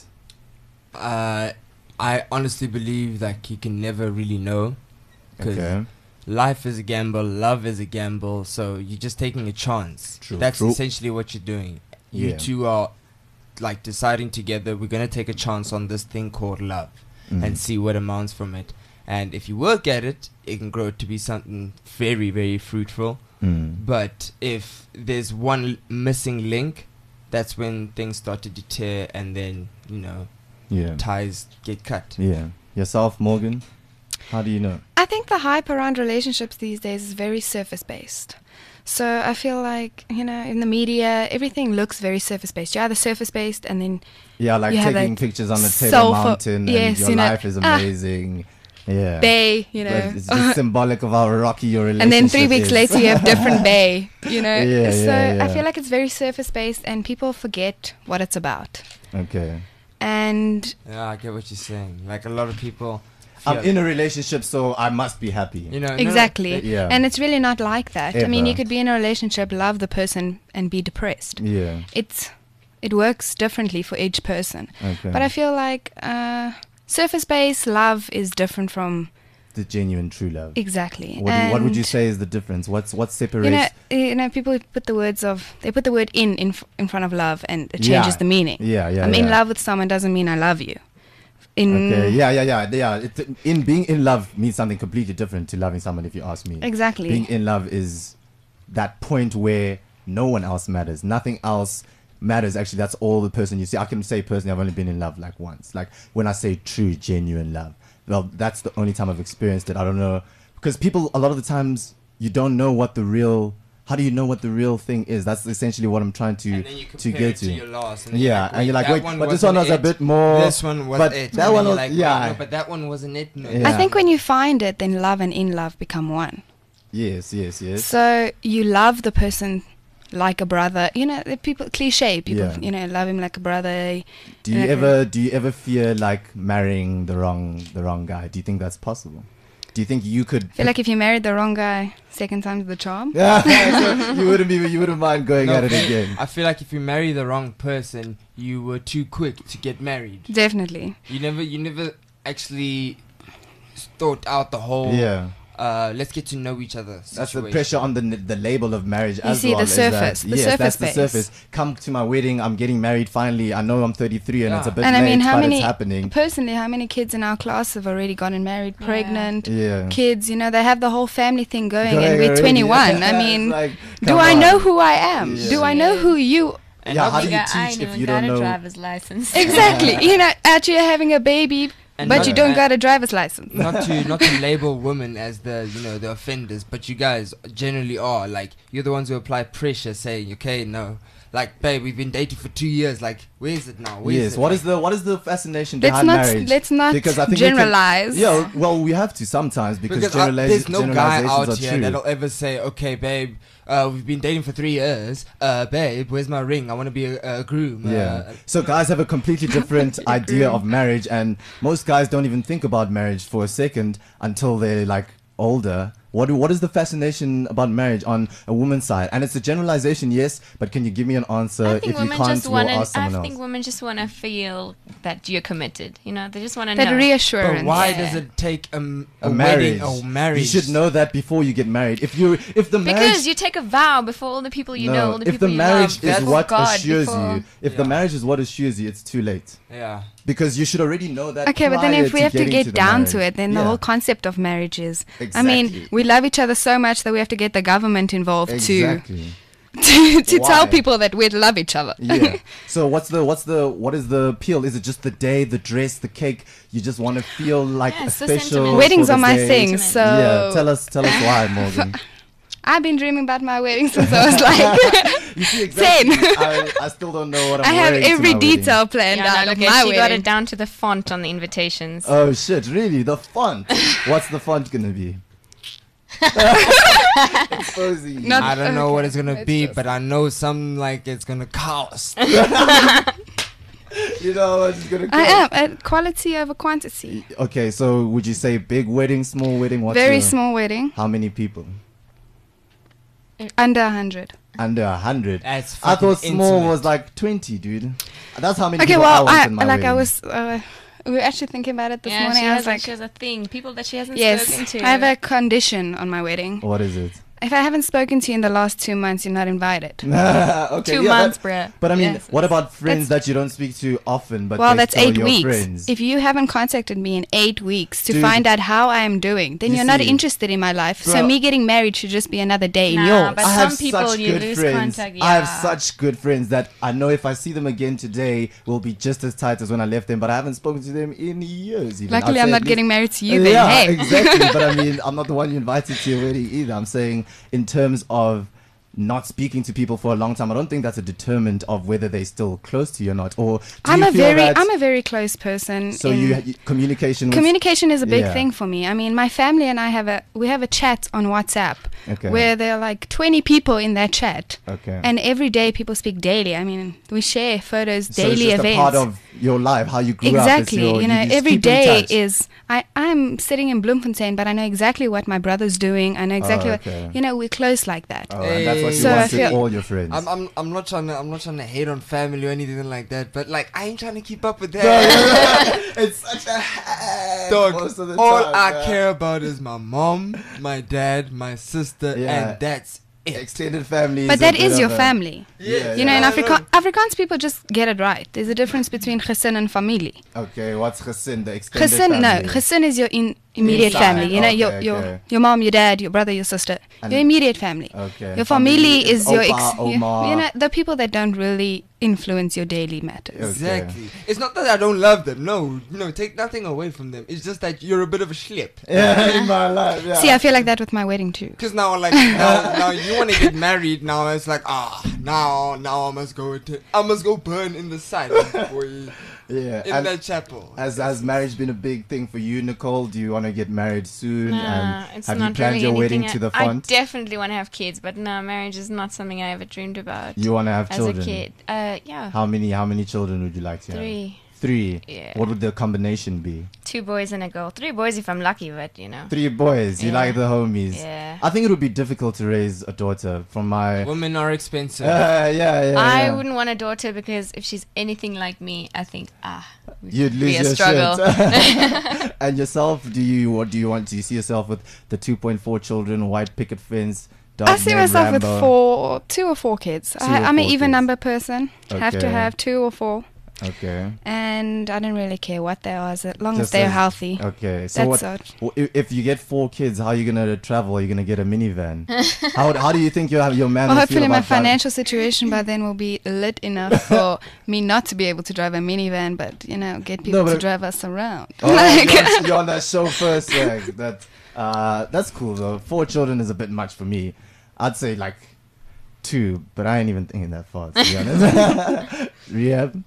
Uh, I honestly believe that you can never really know. Because Okay. life is a gamble, love is a gamble, so you're just taking a chance. True, That's true. essentially what you're doing. You Yeah. two are like deciding together, we're going to take a chance on this thing called love Mhm. and see what amounts from it. And if you work at it, it can grow to be something very, very fruitful. Mm. But if there's one l- missing link, that's when things start to deter and then, you know, Yeah. ties get cut. Yeah. Yourself, Morgan? How do you know? I think the hype around relationships these days is very surface based. So I feel like, you know, in the media, everything looks very surface based. You're either surface based and then Yeah, like You have, taking like, pictures on the table sulfur- mountain, yes, and your you know, life is ah, amazing. Yeah. bay, you But know. it's just symbolic of how rocky your relationship And then three weeks is. later you have different bay, you know. Yeah, so yeah, yeah. I feel like it's very surface based and people forget what it's about. Okay. And Yeah, I get what you're saying. Like a lot of people. I'm feel- in a relationship, so I must be happy. You know, no, no, exactly. it- Yeah. And it's really not like that. I mean, Ever. you could be in a relationship, love the person and be depressed. Yeah. It's it works differently for each person. Okay. But I feel like uh, surface based love is different from the genuine true love. exactly. What, do- what would you And, say is the difference? What's what separates? You know, you know, people put the words of they put the word in in, f- in front of love, and it changes Yeah. the meaning. Yeah, yeah. I'm yeah. in love with someone doesn't mean I love you. In Okay. Yeah, yeah, yeah, yeah. It, in being in love means something completely different to loving someone. If you ask me, Exactly. Being in love is that point where no one else matters. Nothing else matters. Actually, that's all the person you see. I can say personally, I've only been in love like once. Like when I say true, genuine love. Well, that's the only time I've experienced it. I don't know, because people a lot of the times you don't know what the real. How do you know what the real thing is? That's essentially what I'm trying to and then you to compare get it to to. your last, and you're Yeah, like, and you're like, that wait, one but this one was wasn't a it. bit more. This one was but it. that And one you're was like, wait, yeah. no, but that one wasn't it. No. Yeah. I think when you find it, then love and in love become one. Yes, yes, yes. So you love the person like a brother. You know, the people cliche. People, Yeah. you know, love him like a brother. Do you Okay. ever do you ever fear like marrying the wrong the wrong guy? Do you think that's possible? Do you think you could? I feel like if you married the wrong guy, second time's the charm. Yeah, so you wouldn't be you wouldn't mind going No, at it again. I feel like if you marry the wrong person, you were too quick to get married. Definitely. You never, you never actually thought out the whole. Yeah, Uh, let's get to know each other. that's the situation. pressure on the the label of marriage as see, the well. is that- surface, the yes, surface that's the base. surface. Come to my wedding. I'm getting married finally. I know I'm thirty-three and it's a Yeah. bit And I late, mean, how but many it's happening. personally, how many kids in our class have already gotten married, Yeah. pregnant, Yeah. kids? You know, they have the whole family thing going, Going and we're already. twenty-one. I It's mean, like, do come I on. know who I am? Yeah. Do I know who you? And Yeah, not how to- do you I teach ain't if even you got don't a know? driver's license. Exactly. You know, out here having a baby, And but not- you don't and- got a driver's license. not to not to label women as the you know the offenders, but you guys generally are. Like you're the ones who apply pressure, saying, "Okay, no, like babe, we've been dating for two years. Like, where is it now? Where Yes. it? What Like, is the what is the fascination Let's behind not marriage? let's not Because I think we can- generalize. Yeah, well, we have to sometimes because, Because uh, generaliza- there's no guy generalizations out are here true. that'll ever say, "Okay, babe, uh, we've been dating for three years. Uh, babe, where's my ring? I want to be a, a groom. Yeah. Uh, So guys have a completely different idea of marriage, and most guys don't even think about marriage for a second until they're like older. What what is the fascination about marriage on a woman's side? And it's a generalization, yes, but can you give me an answer? I If think you women can't, just we'll want to. ask I someone think else. women just want to feel that you're committed. You know, they just want to That know. reassurance. but why Yeah. does it take a, m- A a marriage. wedding or marriage? You should know that before you get married. If you if the marriage Because you take a vow before all the people you know, all the if people the you marriage love, is before what God, assures before- you, if the Yeah. marriage is what assures you, it's too late. Yeah. Because you should already know that. Okay, but then prior if we have to getting get the down to marriage. it, then Yeah. the whole concept of marriage is. I Exactly. mean, we love each other so much that we have to get the government involved Exactly. to to, to Why? tell people that we love each other. Yeah. So what's the what's the what is the appeal? Is it just the day, the dress, the cake? You just want to feel like Yeah, a it's the special. sentiment. for Weddings the are my day? thing, so Yeah. Tell us tell us why, Morgan. I've been dreaming about my wedding since I was like You see exactly. ten. I, I still don't know what I'm I have wearing to every my wedding. detail planned Yeah, out no, of look, my she got wedding. it down to the font on the invitations. Oh shit! Really? The font? What's the font gonna be? Exposing. Not- I don't know what Okay, it's gonna let's be, just- but I know something like it's gonna cost. You know what's gonna. I cost? am uh, quality over quantity. Okay, so would you say big wedding, small wedding? What's Very your- small wedding, How many people? under a hundred. Under a hundred. That's I thought fucking small intimate. was like twenty, dude. That's how many Okay, people well, I want I in my like I wedding. was. Uh, we were actually thinking about it this yeah, morning. she I has, was like, like, she has a thing. People that she hasn't yes, spoken to. I have a condition on my wedding. What is it? If I haven't spoken to you in the last two months, you're not invited. okay, Two yeah, months, but, bruh. but I mean, Yes, what yes. about friends that you don't speak to often, but well, they that's still eight your weeks. friends? If you haven't contacted me in eight weeks to Dude. find out how I am doing, then You you're not see. interested in my life. Bro. So me getting married should just be another day in Nah, yours. but I have some people such you good lose friends. contact, I have yeah. such good friends that I know if I see them again today, will be just as tight as when I left them. But I haven't spoken to them in years. Even. Luckily, I'd I'm say not at least- getting married to you. Then, yeah, hey. exactly. But I mean, I'm not the one you invited to your wedding either. I'm saying in terms of not speaking to people for a long time, I don't think that's a determinant of whether they're still close to you or not. Or do I'm you a feel very, that- I'm a very close person. so in- you, you communication. with- Communication is a big Yeah. thing for me. I mean, my family and I have a we have a chat on WhatsApp Okay. where there are like twenty people in that chat, Okay. and every day people speak daily. I mean, we share photos, so daily it's just events. a part of your life, how you grew up. It's Exactly. your- You know, just every keep in day touch. is I I'm sitting in Bloemfontein, but I know exactly what my brother's doing. I know exactly okay. what you know. We're close like that. Oh, and that's what you So want I to feel- all your friends. I'm, I'm, I'm not trying to, I'm not trying to hate on family or anything like that, but like I ain't trying to keep up with that. it's such a hack Dog, most of the all time, I man. care about is my mom, my dad, my sister, Yeah. and that's it. Extended family. But a that bit is of your a- family. Yeah, You know, in I Afrika- Afrikaans people just get it right. There's a difference between gesin and familie. Okay, what's gesin? The extended Gesin, no, family. gesin is your in, immediate Inside. family. You know, Okay, your okay. your your mom, your dad, your brother, your sister, And- your immediate family. Okay. Your family Family is is your Opa, ex- you, Oma. you know the people that don't really influence your daily matters. Okay. Exactly. It's not that I don't love them. No, no, take nothing away from them. It's just that you're a bit of a schlip. Yeah, in my life. Yeah. See, I feel like that with my wedding too. Cause now, like, now, now you want to get married. Now it's like, ah, now, now I must go. To, I must go burn in the sun, boy, yeah. in And that chapel. has has marriage been a big thing for you, Nicole? Do you want to get married soon? Nah, and it's have not you planned really your anything wedding I, to the I font? definitely want to have kids, but no, marriage is not something I ever dreamed about You want to have as children? a kid. Uh, yeah, How many? How many children would you like to have? three, Three. Yeah. What would the combination be? two boys and a girl. Three boys if I'm lucky, but you know. Three boys. You Yeah. like the homies. Yeah. I think it would be difficult to raise a daughter. From my. Uh, Women are expensive. yeah, yeah. I yeah. wouldn't want a daughter because if she's anything like me, I think ah, You'd be lose a your struggle. shit. And yourself? Do you? What do you want? Do you see yourself with the two point four children, white picket fence? Dog I see named myself Rambo? with four, two or four kids. Two I, or I'm an four even kids. number person. Have to Okay. have two or four, Okay. and I don't really care what they are as long as Just they're as- healthy. Okay. So That's what? it. w- if- If you get four kids, how are you gonna travel? Are you gonna get a minivan? how How do you think your your man? Well, will feel hopefully my about driving- financial situation by then will be lit enough for me not to be able to drive a minivan, but you know, get people to but- drive us around. Oh, Like- you're, on, you're on that chauffeur swag. That uh, that's cool though. Four children is a bit much for me. I'd say like two, but I ain't even thinking that far. To be honest. Rehab.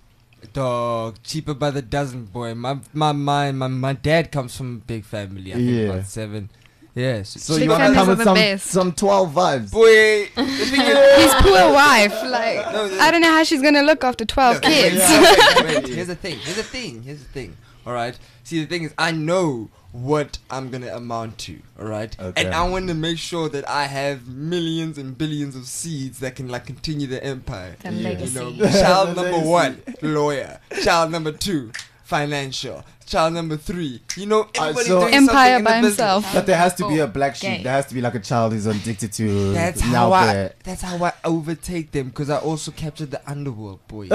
Dog, cheaper by the dozen, boy. My my my my, my dad comes from a big family. I think Yeah. about seven. Yes. So Big you want to families come are with the some, best. some twelve vibes. Boy, the thing is, His poor wife, like, No, the- I don't know how she's gonna look after twelve kids. Wait, wait, here's the thing. Here's the thing. Here's the thing. All right. See, the thing is, I know what I'm gonna amount to. All right. Okay. And I want to make sure that I have millions and billions of seeds that can like continue the empire. The Yeah. You know, legacy. child The number legacy. one, lawyer. Child number two, financial. Child number three, you know, everybody's so- doing Empire something in by the business. himself. But there has to be Oh, a black sheep. gay. There has to be like a child who's addicted to That's now how I. bear. That's how I overtake them because I also captured the underworld, boy.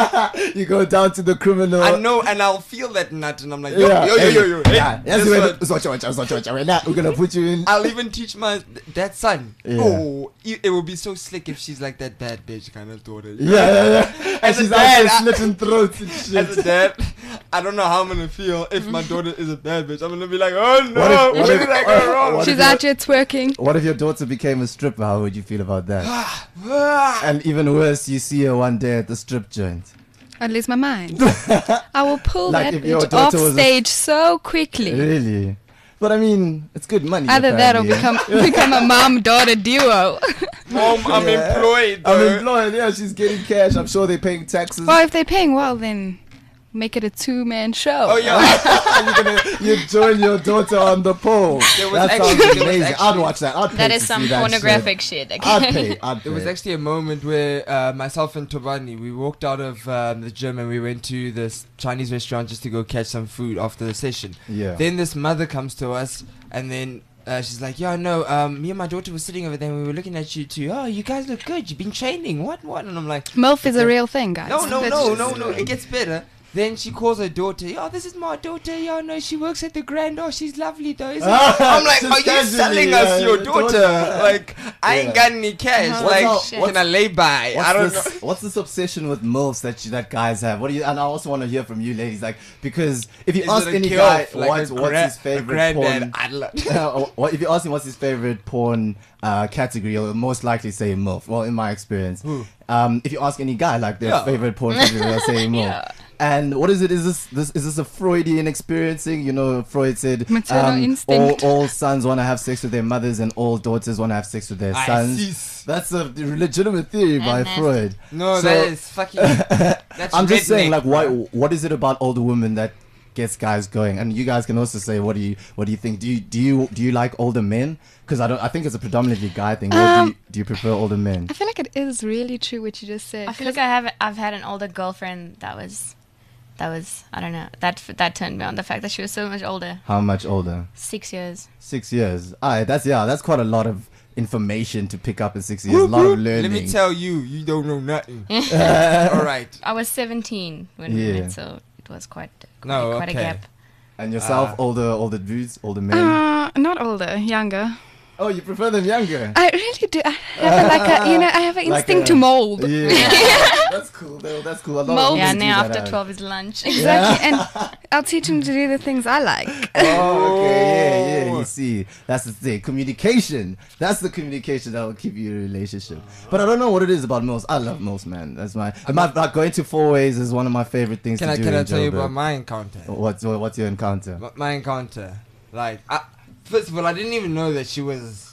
You go down to the criminal. I know, and I'll feel that nut, and I'm like, yo, Yeah, yo, yo, yo, yo. Hey, yeah. Yes, guess we're, what? so watch out, watch out, watch out, watch out. Right now, we're gonna put you in. I'll even teach my that son. Yeah. Oh, it, it would be so slick if she's like that bad bitch kind of daughter. Yeah, yeah, yeah. And As a she's dad, out I- there slitting throats and shit. As a dad, I don't know how I'm gonna feel if my daughter is a bad bitch. I'm gonna be like, oh no, What if- what where if- did I uh, go wrong? what She's if out here twerking. What if your daughter became a stripper? How would you feel about that? And even worse, you see her one day at the strip joint. I'd lose my mind. I will pull Like that if your bitch daughter off was a- stage so quickly. Really? But I mean, it's good money. Either that or apparently. become become a mom-daughter duo. Mom, I'm Yeah. employed. I'm though. employed. Yeah, she's getting cash. I'm sure they're paying taxes. Well, if they're paying well, then make it a two-man show. Oh yeah. You're gonna you join your daughter on the pole. There was That actually- sounds there was amazing. I'd actually- watch that. I'd pay That to is some see that pornographic shit. Shit. I'd pay. I'd There was pay. actually a moment where uh, myself and Tobani, we walked out of um, the gym and we went to this Chinese restaurant just to go catch some food after the session. Yeah. Then this mother comes to us and then uh, she's like, yeah, no, um, me and my daughter were sitting over there and we were looking at you too. Oh, you guys look good. You've been training. What, what? And I'm like, MILF is a real thing, guys. no, no, That's no, just- no, no. It gets better. Then she calls her daughter. Oh, this is my daughter. Yeah, no, she works at the Grand. Oh, she's lovely though. Isn't she? I'm like, Just are you casually, selling yeah, us your yeah, daughter? daughter. Like, I ain't Yeah. got any cash. Uh-huh. Like, What's up- can I lay by? What's I don't this, know. What's this obsession with MILFs that you, that guys have? What do you? And I also want to hear from you, ladies, like because if you Is ask it a any kill guy like what's, a what's gra- his a favorite granddad porn, idler? uh, what, if you ask him what's his favorite porn uh, category, he'll most likely say MILF. Well, in my experience, Who? um, if you ask any guy like their Yeah. favorite porn category, they'll say MILF. Yeah. And what is it? Is this, this is this a Freudian experiencing? You know, Freud said Maternal all, instinct. all sons want to have sex with their mothers, and all daughters want to have sex with their I sons. see. That's a legitimate theory by And Freud. No, So- that is fucking. That's I'm just saying, redneck, like, why? bro. What is it about older women that gets guys going? And you guys can also say, what do you, what do you think? Do you, do you, do you like older men? Because I don't. I think it's a predominantly guy thing. Or do, Um, you, do you prefer older men? I feel like it is really true what you just said. I feel like I have I've had an older girlfriend that was that was I don't know that that turned me on, the fact that she was so much older, How much older? six years. Six years. Alright, that's yeah. That's quite a lot of information to pick up in six years. A lot of learning. Let me tell you, you don't know nothing. All right. I was seventeen when we Yeah. met, so it was quite quite, No, quite okay. a gap. And yourself, Uh, older, older dudes, older men. Uh, not older, younger. Oh, you prefer them younger? I really do. I have a, like a, you know, I have an Like instinct a- to mold. Yeah, that's cool. Though. That's cool. A lot Mold. of Yeah, women do now that, after uh, twelve is lunch. Exactly, and I'll teach him to do the things I like. Oh, okay, yeah, yeah. You see, that's the thing. Communication. That's the communication that will keep you in a relationship. But I don't know what it is about MILFs. I love MILFs, man. That's my. my like going to four ways is one of my favorite things Can to I do. can I in tell you Joburg. about my encounter? What's what's your encounter? My- My encounter, like, I, first of all, I didn't even know that she was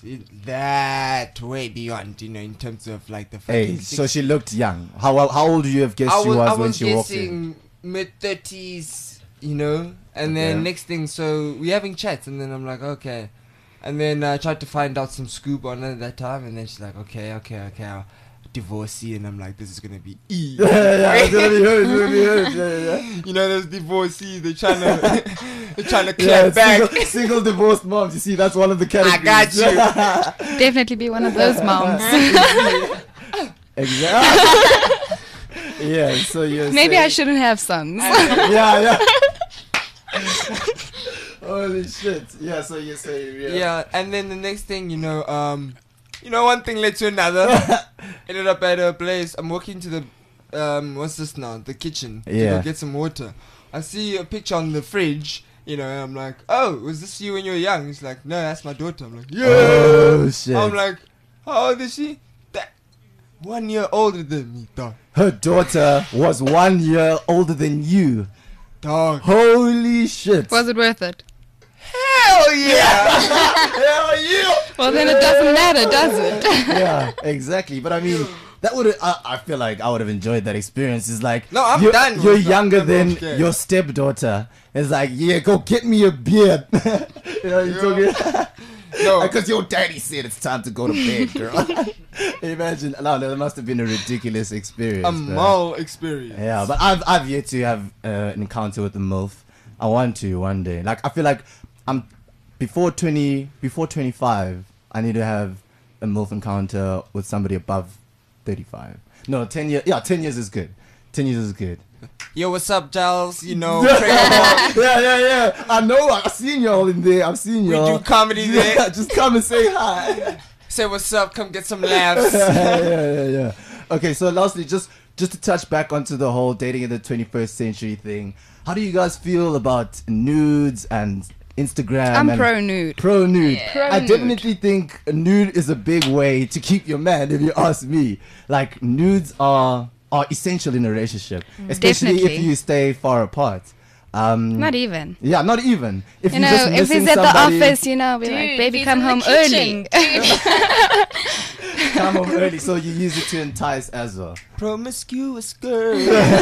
that way beyond, you know, in terms of like the Hey, fucking so she looked young. How how old do you have guessed I she was, was, I when was she walked in? guessing mid thirties, you know, and then Okay. next thing, so we having chats, and then I'm like, okay, and then I tried to find out some scoop on her at that time, and then she's like, okay, okay, okay, I'll divorcee, and I'm like, this is gonna be E. yeah, yeah, it's gonna be her. It's gonna be her. Yeah, yeah. You know, those divorcees, they're trying to, they're trying to Yeah, clap back. single, single divorced moms. You see, that's one of the categories. got you. Definitely be one of those moms. Exactly. Yeah. So you're Maybe I saying- shouldn't have sons. Yeah, yeah. Holy shit. Yeah. So you're saying yeah. Yeah, and then the next thing, you know, um, you know, one thing led to another. Ended up at her place. I'm walking to the, um, what's this now? The kitchen. To Yeah. go get some water. I see a picture on the fridge, you know, and I'm like, oh, was this you when you were young? He's like, no, that's my daughter. I'm like, yeah. Oh shit. I'm like, how old is she? That one year older than me, dog. Her daughter was one year older than you. Dog. Holy shit. Was it worth it? Hell yeah. Hell yeah. Well, then it doesn't matter, does it? Yeah, exactly. But I mean, that would I, I feel like I would have enjoyed that experience. It's like, No, I'm you're, done You're with that. younger I'm than okay. your stepdaughter. It's like, yeah, go get me a beard. You know, you're talking. No. Because your daddy said it's time to go to bed, girl. Imagine, no, that must have been a ridiculous experience. A bro. mall experience. Yeah, but I've I've yet to have uh, an encounter with a MILF. I want to one day. Like I feel like I'm before twenty, before twenty-five. I need to have a MILF encounter with somebody above thirty-five. No, ten years. Yeah, ten years is good. Ten years is good. Yo, what's up, Giles? You know, yeah, yeah, yeah. I know. I've seen y'all in there. I've seen we y'all. do comedy Yeah, there. just come and say hi. Say what's up. Come get some laughs. yeah, yeah, yeah. Okay, so lastly, just just to touch back onto the whole dating in the twenty-first century thing. How do you guys feel about nudes and Instagram? I'm and pro nude. Pro nude. Pro I nude. definitely think a nude is a big way to keep your man. If you ask me, like nudes are are essential in a relationship, especially Definitely. if you stay far apart. Um, Not even. yeah, not even. If You you're know, just if missing he's at somebody, the office, you know, be Dude, like, baby, he's come in the home kitchen. early. come home early, so you use it to entice as well. Promiscuous girl.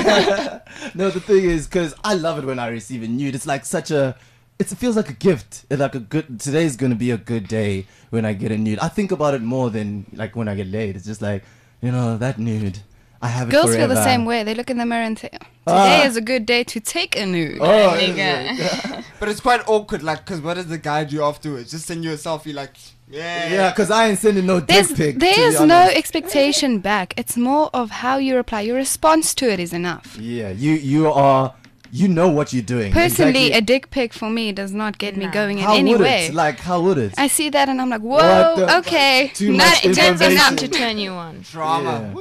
No, the thing is, because I love it when I receive a nude. It's like such a, it's, it feels like a gift. It's like a good. Today's gonna be a good day when I get a nude. I think about it more than like when I get laid. It's just like, you know, that nude. I have it Girls forever. feel the same way. They look in the mirror and say, today Ah. is a good day to take a nude. Oh, There you is it? go. But it's quite awkward, like, because what does the guy do afterwards? Just send you a selfie, like, yeah. Yeah, because I ain't sending no There's, dick pic. to there's be no honest. expectation back. It's more of how you reply. Your response to it is enough. Yeah, you you are. You know what you're doing. Personally, Exactly. a dick pic for me does not get me No. going in How any would way. it? Like, how would it? I see that and I'm like, What whoa, the- okay. Too Not much That's information. enough to turn you on. Drama.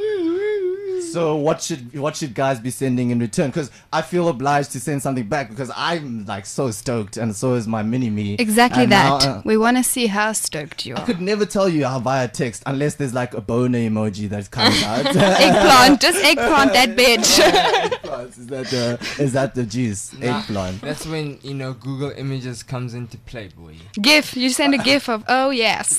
So what should what should guys be sending in return? Because I feel obliged to send something back because I'm like so stoked, and so is my mini me. Exactly And that. now, uh, we want to see how stoked you I are. could never tell you how via text unless there's like a boner emoji that's coming out. Eggplant, just eggplant that bitch. Eggplants, is that the is that the juice? Nah. Eggplant. That's when, you know, Google Images comes into play, boy. GIF, you send a GIF of, oh yes.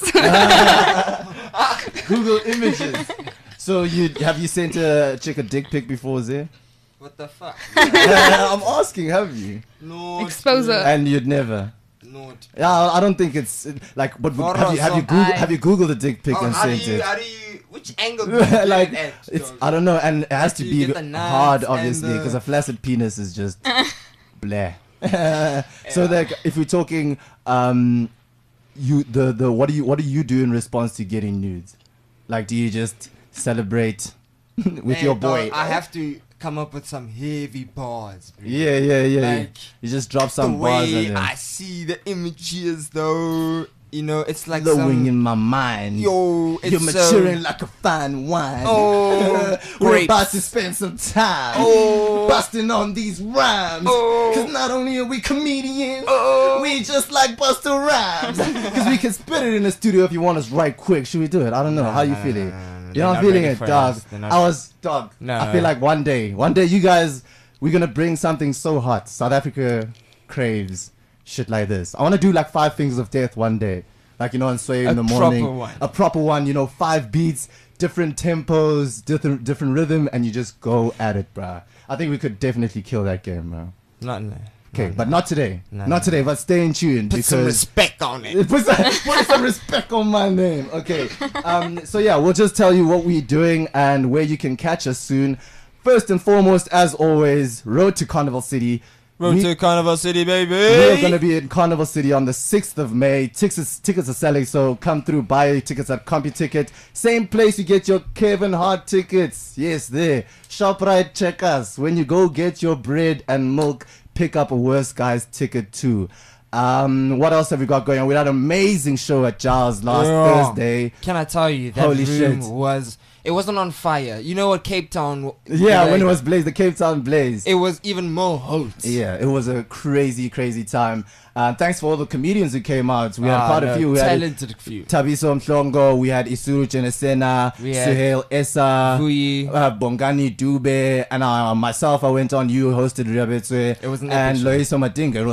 Google Images. So you have you sent a chick a dick pic before, Zay? What the fuck? I'm asking, have you? No. Exposure. And you'd never. Not. Yeah, I I don't think it's uh, like. But would- have you have you Horror, Googled, I- have you googled the dick pic Oh, and how do sent you, it? how do you, which angle do you do like it at, it's dog? I don't know, and it has to Do be you get the nuts hard, and obviously, the- because a flaccid penis is just bleh. So like, if we're talking, um, you the the what do you what do you do in response to getting nudes? Like, do you just celebrate with Hey, your dog, boy? I have to come up with some heavy bars, bro. Yeah, yeah, yeah. Like, you just drop some the bars on way there. I see the images, though, you know, it's like Glowing some, in my mind. yo, it's You're so- maturing like a fine wine. Oh, We're grapes. about to spend some time Oh. busting on these rhymes. Oh. Cause not only are we comedians, Oh. we just like Buster Rhymes. Cause we can spit it in the studio if you want us right quick. Should we do it? I don't know. How you no, feeling? no, no, no, You're they're not not feeling ready it, for dog. us. They're not- I was, dog. No. I feel like one day, one day you guys, we're gonna bring something so hot. South Africa craves shit like this. I wanna do like five fingers of death one day. Like, you know, on Sway in A the morning. proper one. A proper one, you know, five beats, different tempos, different different rhythm, and you just go at it, bruh. I think we could definitely kill that game, bro. Not no. Okay, no, but no. not today. No, not no. today, but stay in tune Put some because respect on it. put some, put some respect on my name. Okay. Um, so yeah, we'll just tell you what we're doing and where you can catch us soon. First and foremost, as always, Road to Carnival City. Road We- to Carnival City, baby. We're going to be in Carnival City on the sixth of May. Tickets, tickets are selling, so come through, buy your tickets at CompuTicket. Same place you get your Kevin Hart tickets. Yes, there. ShopRite, check us. When you go get your bread and milk, pick up a Worst Guys ticket too. Um, what else have we got going on? We had an amazing show at Giles last Yeah. Thursday. Can I tell you that Holy room shit. was? It wasn't on fire. You know what Cape Town? w- Yeah, like, when it was Blaze, the Cape Town Blaze. It was even more hot. Yeah, it was a crazy, crazy time. Uh, thanks for all the comedians who came out. We had Ah, quite a no, few. We had talented few. Tabiso Mhlongo, we had Isuru Genesena, We had Suhail Essa, Vuyi. uh, Bongani Dube, and uh, myself. I went on. You hosted Riabetswe, It was an and epic Loiso Madinga. It was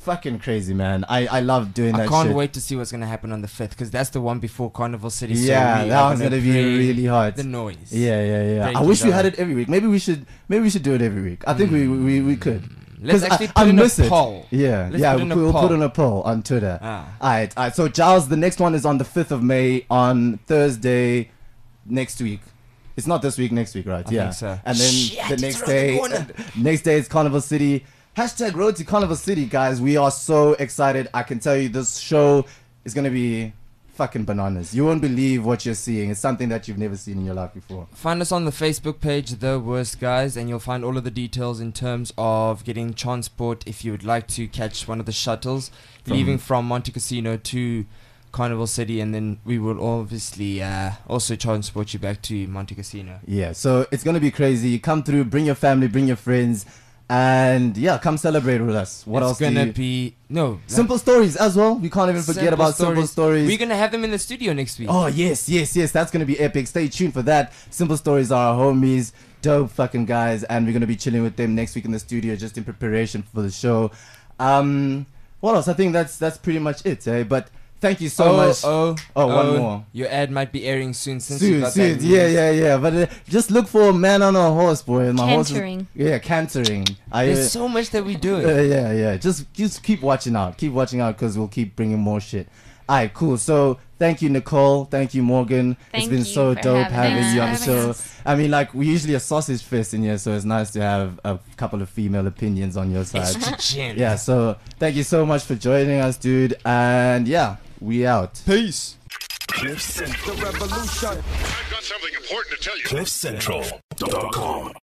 fucking crazy, man. I, I love doing I that can't shit. wait to see what's gonna happen on the fifth because that's the one before Carnival City. Yeah, so we that are one's gonna be play really hot. The noise. Yeah, yeah, yeah. I Break wish it we down. had it every week. Maybe we should. Maybe we should do it every week. I think we, we we could. Let's 'Cause actually I, put I in a miss it. poll. Yeah, Let's yeah. put in we'll, a we'll put poll. on a poll on Twitter. Ah. All right, all right. So Giles, the next one is on the fifth of May on Thursday next week. It's not this week, next week, right? I yeah. think so. And then Shit, the it's next around the day, corner. next day is Carnival City. Hashtag Road to Carnival City, guys. We are so excited. I can tell you this show is gonna be fucking bananas. You won't believe what you're seeing. It's something that you've never seen in your life before. Find us on the Facebook page, The Worst Guys, and you'll find all of the details in terms of getting transport if you would like to catch one of the shuttles From- leaving from Monte Casino to Carnival City, and then we will obviously uh, also transport you back to Monte Casino. Yeah, so it's gonna be crazy. Come through, bring your family, bring your friends, and yeah, come celebrate with us. What it's else? do gonna you- be no Simple stories as well. We can't even forget about simple stories. We're gonna have them in the studio next week. Oh yes, yes, yes. That's gonna be epic. Stay tuned for that. Simple Stories are our homies, dope fucking guys, and we're gonna be chilling with them next week in the studio, just in preparation for the show. Um, what else? I think that's that's pretty much it. Eh? But thank you so oh, much. Oh, Oh, one more. Your ad might be airing soon since you Soon, got soon. that Yeah, news. yeah, yeah. But uh, just look for a man on a horse, boy. My horse is- Cantering. yeah, cantering. I, uh, There's so much that we do. Uh, yeah, yeah. Just just keep watching out. Keep watching out because we'll keep bringing more shit. Alright, cool. So thank you, Nicole. Thank you, Morgan. Thank it's been you so for dope having having us. you on the Having show. us. I mean, like we usually a sausage fest in here, so it's nice to have a couple of female opinions on your side. Gin. Yeah. So thank you so much for joining us, dude. And yeah, we out. Peace. Cliff Central. I've got something important to tell you. Cliff Central dot com.